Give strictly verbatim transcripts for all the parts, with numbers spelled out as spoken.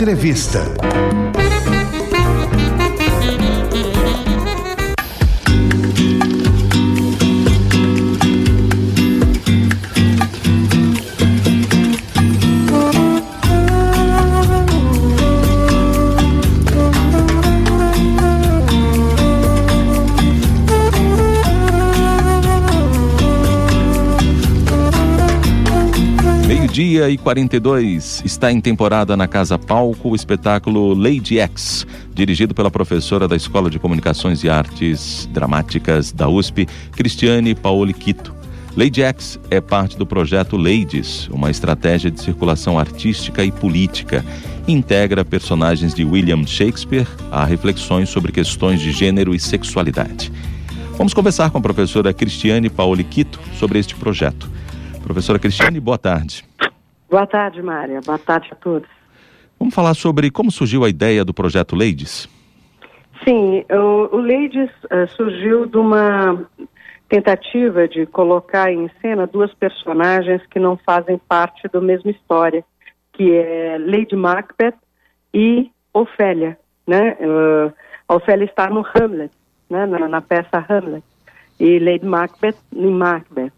Entrevista. Dia e quarenta e dois, está em temporada na Casa Palco o espetáculo Lady X, dirigido pela professora da Escola de Comunicações e Artes Dramáticas da U S P, Cristiane Paoli Quito. Lady X é parte do projeto Ladies, uma estratégia de circulação artística e política. Integra personagens de William Shakespeare a reflexões sobre questões de gênero e sexualidade. Vamos conversar com a professora Cristiane Paoli Quito sobre este projeto. Professora Cristiane, boa tarde. Boa tarde, Mária. Boa tarde a todos. Vamos falar sobre como surgiu a ideia do projeto Ladies? Sim, o, o Ladies uh, surgiu de uma tentativa de colocar em cena duas personagens que não fazem parte da mesma história, que é Lady Macbeth e Ofélia, né? Uh, a Ofélia está no Hamlet, né? na, na peça Hamlet, e Lady Macbeth em Macbeth.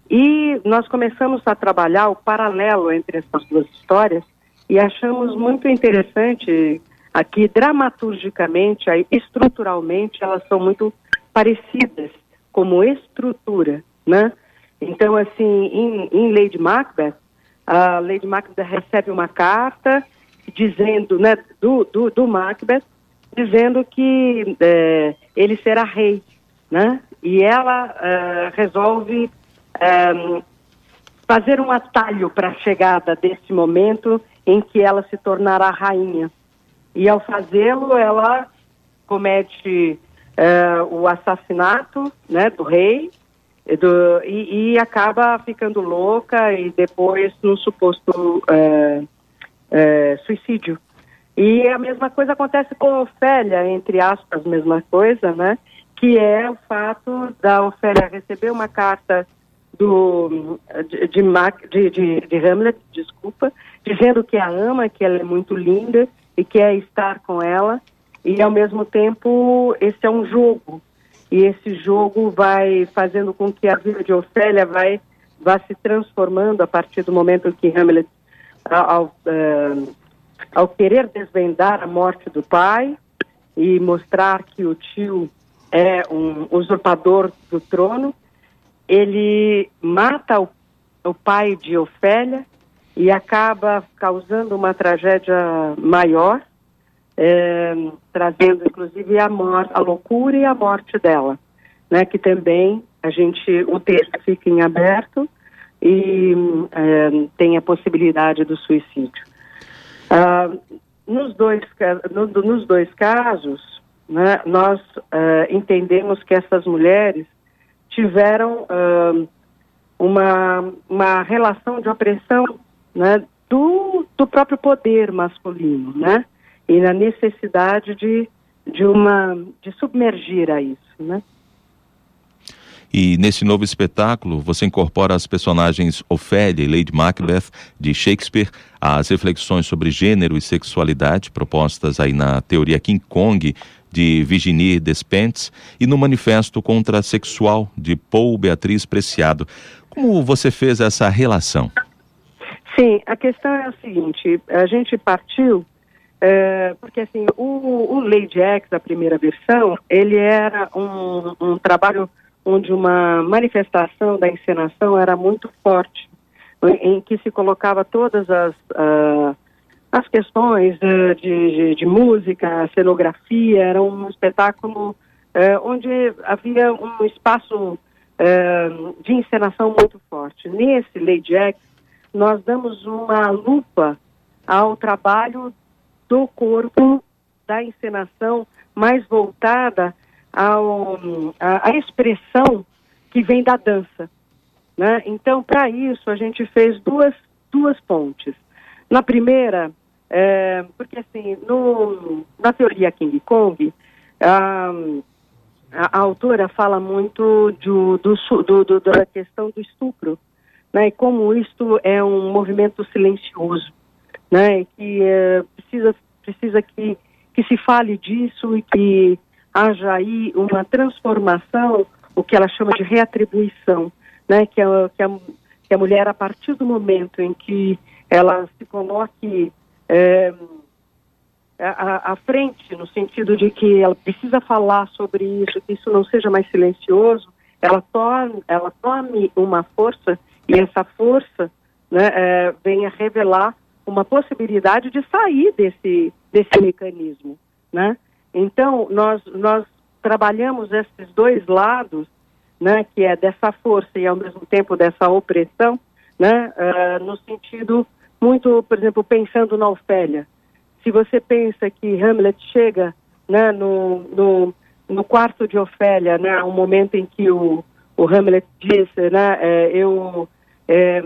E nós começamos a trabalhar o paralelo entre essas duas histórias e achamos muito interessante aqui, dramaturgicamente, aí, estruturalmente, elas são muito parecidas como estrutura, né? Então, assim, em, em Lady Macbeth, a Lady Macbeth recebe uma carta dizendo, né, do, do, do Macbeth, dizendo que é, ele será rei, né? E ela é, resolve Um, fazer um atalho para a chegada desse momento em que ela se tornará rainha. E ao fazê-lo, ela comete uh, o assassinato, né, do rei do, e, e acaba ficando louca e depois num suposto uh, uh, suicídio. E a mesma coisa acontece com Ofélia, entre aspas, mesma coisa, né, que é o fato da Ofélia receber uma carta do, de, de, de, de, de Hamlet, desculpa, dizendo que a ama, que ela é muito linda e quer estar com ela, e ao mesmo tempo esse é um jogo, e esse jogo vai fazendo com que a vida de Ofélia vai, vai se transformando a partir do momento que Hamlet, ao, uh, ao querer desvendar a morte do pai e mostrar que o tio é um usurpador do trono, ele mata o, o pai de Ofélia e acaba causando uma tragédia maior, é, trazendo inclusive a, morte, a loucura e a morte dela, né, que também a gente, o texto fica em aberto e é, tem a possibilidade do suicídio. Ah, nos, dois, no, nos dois casos, né, nós ah, entendemos que essas mulheres tiveram uh, uma, uma relação de opressão, né, do, do próprio poder masculino, né, e na necessidade de, de, uma, de submergir a isso, né. E nesse novo espetáculo, você incorpora as personagens Ofélia e Lady Macbeth de Shakespeare, as reflexões sobre gênero e sexualidade propostas aí na teoria King Kong, de Virginie Despentes, e no Manifesto Contrasexual, de Paul Beatriz Preciado. Como você fez essa relação? Sim, a questão é a seguinte, a gente partiu, é, porque assim, o, o Lady X, a primeira versão, ele era um, um trabalho onde uma manifestação da encenação era muito forte, em que se colocava todas as... Uh, as questões uh, de, de, de música, cenografia, era um espetáculo uh, onde havia um espaço uh, de encenação muito forte. Nesse Lady X, nós damos uma lupa ao trabalho do corpo, da encenação, mais voltada ao, à, à expressão que vem da dança, né? Então, para isso, a gente fez duas, duas pontes. Na primeira... É, porque assim, no, na teoria King Kong, a, a, a autora fala muito do, do, do, do, da questão do estupro, né, e como isto é um movimento silencioso, né, que é, precisa precisa que, que se fale disso e que haja aí uma transformação, o que ela chama de reatribuição, né? Que a, que a, que a mulher, a partir do momento em que ela se coloque é, à, à frente, no sentido de que ela precisa falar sobre isso, que isso não seja mais silencioso, ela tome, ela tome uma força e essa força, né, é, venha revelar uma possibilidade de sair desse, desse mecanismo, né? Então, nós, nós trabalhamos esses dois lados, né, que é dessa força e, ao mesmo tempo, dessa opressão, né, uh, no sentido muito, por exemplo, pensando na Ofélia. Se você pensa que Hamlet chega, né, no, no, no quarto de Ofélia, né, um momento em que o, o Hamlet diz, né, é, eu... É,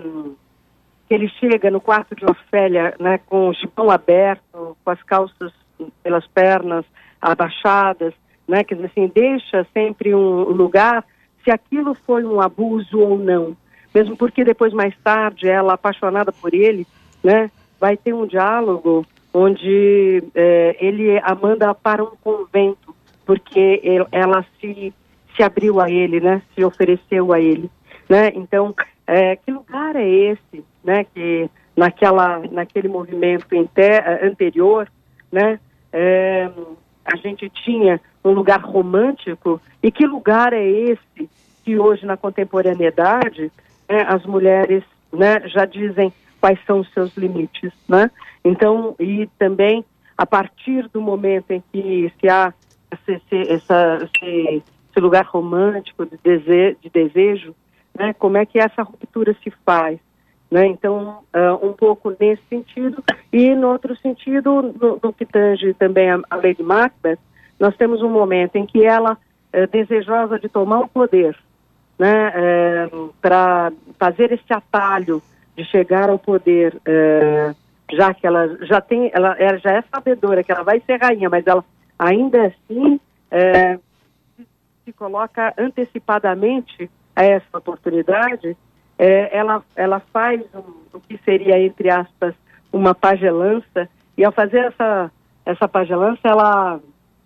ele chega no quarto de Ofélia, né, com o gibão aberto, com as calças pelas pernas abaixadas, né, quer dizer assim, deixa sempre um lugar se aquilo foi um abuso ou não. Mesmo porque depois, mais tarde, ela, apaixonada por ele, né, vai ter um diálogo onde é, ele a manda para um convento, porque ele, ela se, se abriu a ele, né, se ofereceu a ele, né. Então, é, que lugar é esse, né, que naquela, naquele movimento inter, anterior, né, é, a gente tinha um lugar romântico, e que lugar é esse que hoje, na contemporaneidade, né, as mulheres, né, já dizem quais são os seus limites, né? Então, e também, a partir do momento em que se há esse, esse, essa, esse, esse lugar romântico de, dese, de desejo, né, como é que essa ruptura se faz? Né? Então, uh, um pouco nesse sentido, e no outro sentido, no, no que tange também a, a Lady Macbeth, nós temos um momento em que ela, é desejosa de tomar o poder, né, é, para fazer esse atalho de chegar ao poder, é, já que ela já tem, ela, ela já é sabedora que ela vai ser rainha, mas ela ainda assim é, se, se coloca antecipadamente a essa oportunidade. É, ela, ela faz um, o que seria, entre aspas, uma pagelança, e ao fazer essa, essa pagelança, ela,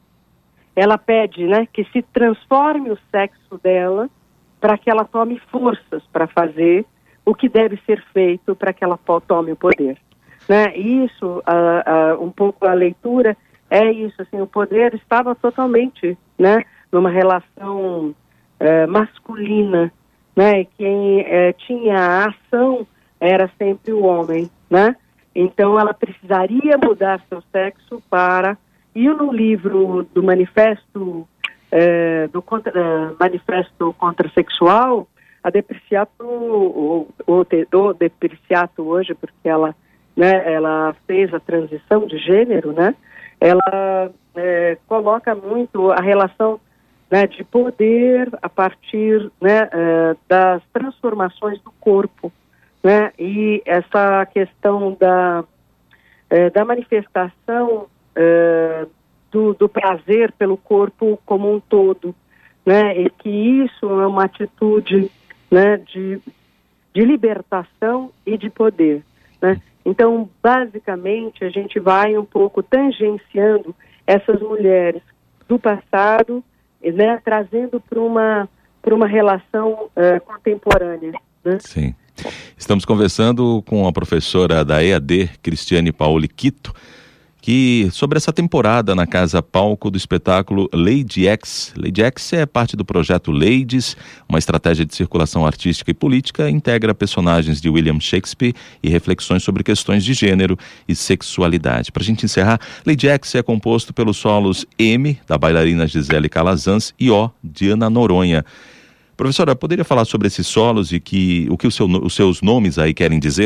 ela pede, né, que se transforme o sexo dela para que ela tome forças para fazer o que deve ser feito para que ela tome o poder. Né? Isso, uh, uh, um pouco a leitura, é isso, assim, o poder estava totalmente, né, numa relação uh, masculina, né, e quem eh, tinha a ação era sempre o homem, né? Então ela precisaria mudar seu sexo para... E no livro do manifesto eh, do, contra, uh, manifesto contrasexual, a Depreciato, o, o, o Depreciato hoje, porque ela, né, ela fez a transição de gênero, né? Ela eh, coloca muito a relação, né, de poder a partir, né, uh, das transformações do corpo, né, e essa questão da, uh, da manifestação uh, do, do prazer pelo corpo como um todo, né, e que isso é uma atitude, né, de, de libertação e de poder, né. Então, basicamente, a gente vai um pouco tangenciando essas mulheres do passado, né, trazendo para uma, para uma relação uh, contemporânea. Né? Sim. Estamos conversando com a professora da E A D, Cristiane Paoli Quito, que sobre essa temporada na Casa Palco do espetáculo Lady X. Lady X é parte do projeto Ladies, uma estratégia de circulação artística e política, integra personagens de William Shakespeare e reflexões sobre questões de gênero e sexualidade. Para a gente encerrar, Lady X é composto pelos solos M, da bailarina Gisele Calazans, e O, de Ana Noronha. Professora, poderia falar sobre esses solos e que, o que o seu, os seus nomes aí querem dizer?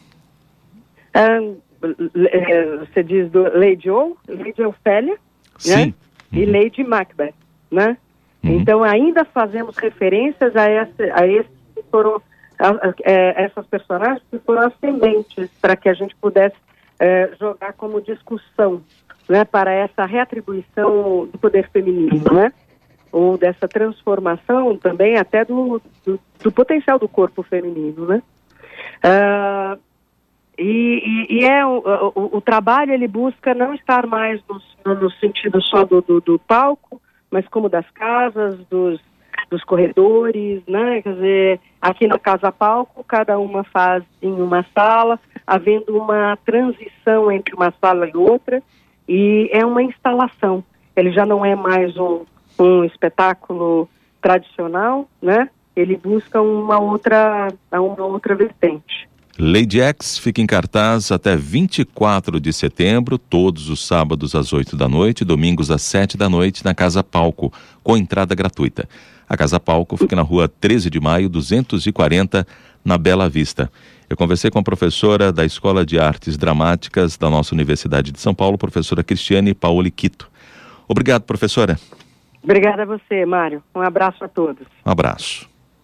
Um... Você diz do Lady O, Lady Ofélia, né? Uhum. E Lady Macbeth, né? Uhum. Então ainda fazemos referências a, essa, a, esse, que foram, a, a, a essas personagens que foram as sementes para que a gente pudesse é, jogar como discussão, né? Para essa reatribuição do poder feminino, né? Ou dessa transformação também até do, do, do potencial do corpo feminino, né? Uh, e, e, e é o, o, o trabalho, ele busca não estar mais no, no sentido só do, do, do palco, mas como das casas, dos, dos corredores, né? Quer dizer, aqui na Casa Palco, cada uma faz em uma sala, havendo uma transição entre uma sala e outra, e é uma instalação. Ele já não é mais um, um espetáculo tradicional, né? Ele busca uma outra, uma outra vertente. Lady X fica em cartaz até vinte e quatro de setembro, todos os sábados às oito da noite, domingos às sete da noite, na Casa Palco, com entrada gratuita. A Casa Palco fica na rua treze de maio, duzentos e quarenta, na Bela Vista. Eu conversei com a professora da Escola de Artes Dramáticas da nossa Universidade de São Paulo, professora Cristiane Paoli Quito. Obrigado, professora. Obrigada a você, Mário. Um abraço a todos. Um abraço.